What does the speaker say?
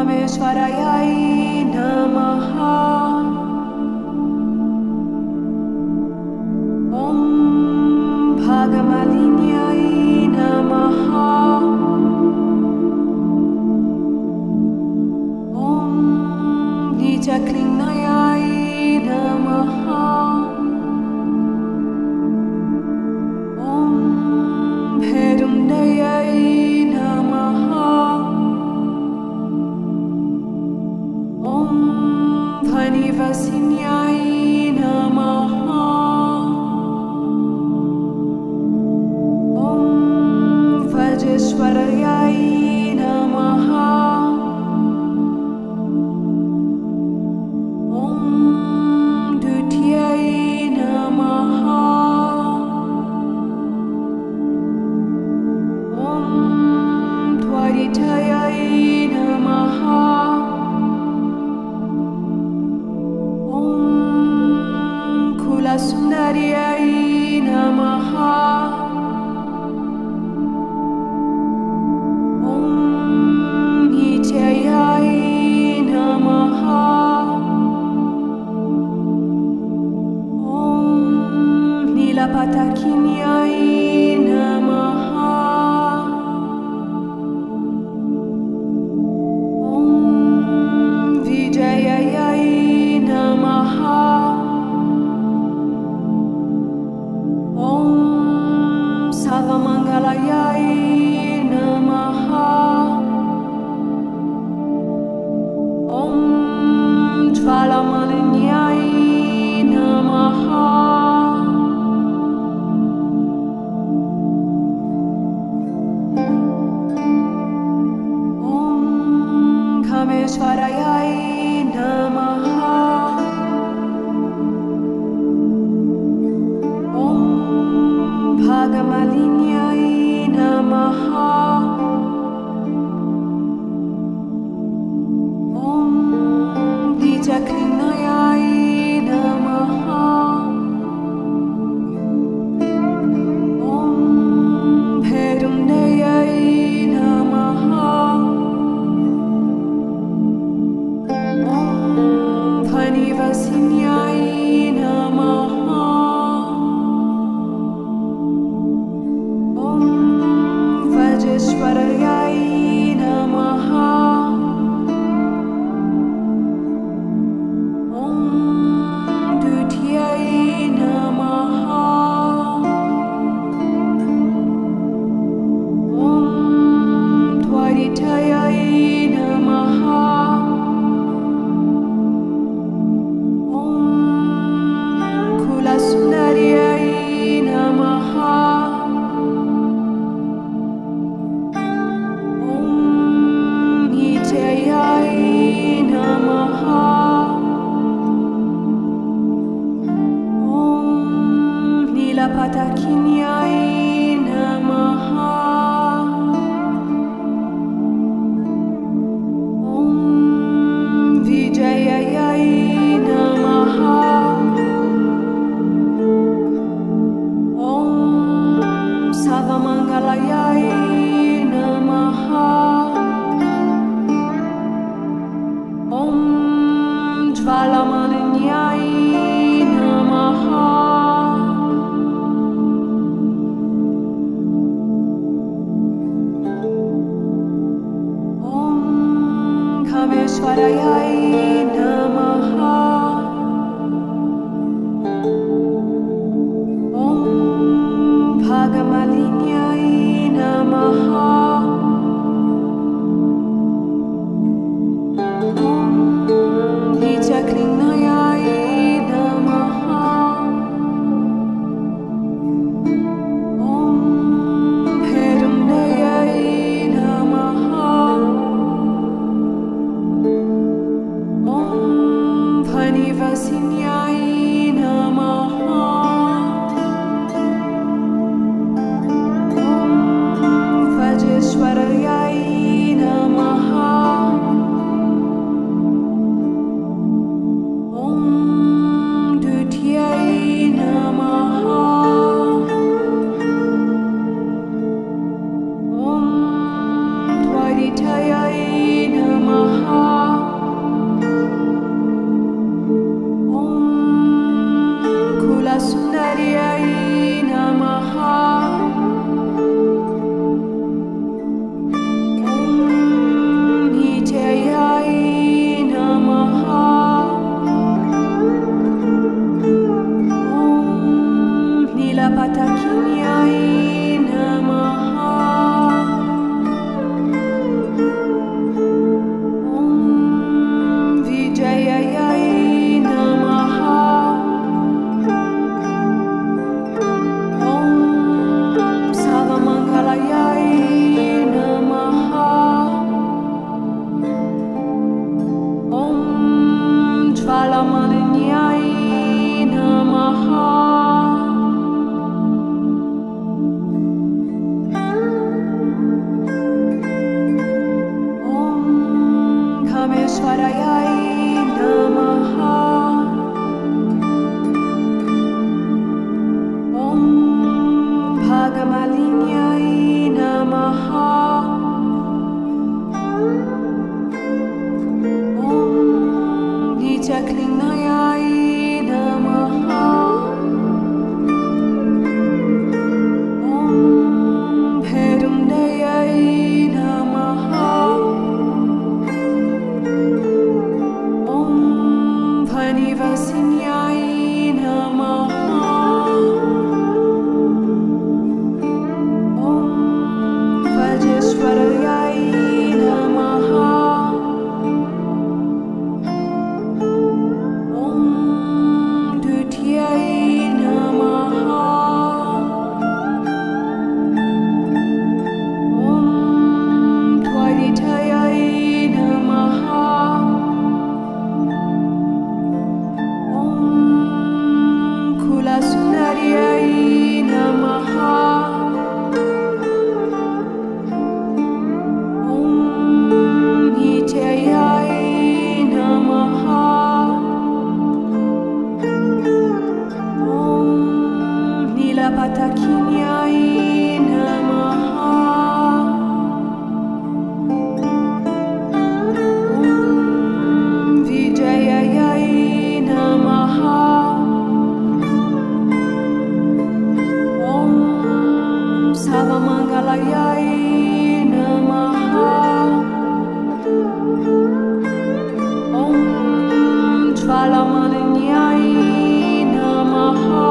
Kameshwarayai Namaha. Om Bhagamalinyai Namaha. Om Nijaklinayai Namaha. Om Bherundayai Namaha. Om Dhanivasinyai Namaha. Om Vajeshwarayai Namaha. Om Dutyai Namaha. Om Tvaritayai Namaha. Om Kulasundariyai Namaha. Om Nityayai Namaha. Om Nilapatakinyai Namaha. Om Vijayayai Namaha. Om Savamangalayai Namaha. Om Jvalamalinyai Namaha. Om Kameshwarayai Namaha. Om Bhagamalinyai Namaha. Om Nijaklinayai Namaha. Om Bherundayai Namaha. Om Dhanivasinyai Namaha. Om Vajeshwarayai Namaha. Om Dutyai Namaha. Om Tvaritayai Namaha. Om Kulasundariyai Namaha. Om Nityayai Namaha. Om Nilapatakinyai Namaha. Om Vijayayai Namaha. Om Savamangalayai Namaha. Om Jvalamalinyai Namaha. Om Kameshwarayai Namaha. Om Bhagamalinyai Namaha. Om Nijaklinayai Namaha. Om Bherundayai Namaha. Nagamalinyai Namaha. Om Nityaklinayai Namaha. Om Perundayai Namaha. Om Vanivasinyai Namaha. Om Vajeshwarayai Namaha. Om Dutiyai Namaha. Om Dvaitayai Namaha. Om Kulasundariyai Namaha. Om Nityayai Namaha. Om Nilapatakinyai Namaha. Om Vijayayai Namaha. Om Savamangalayai Namaha. Om Jvalamaninyai Namaha.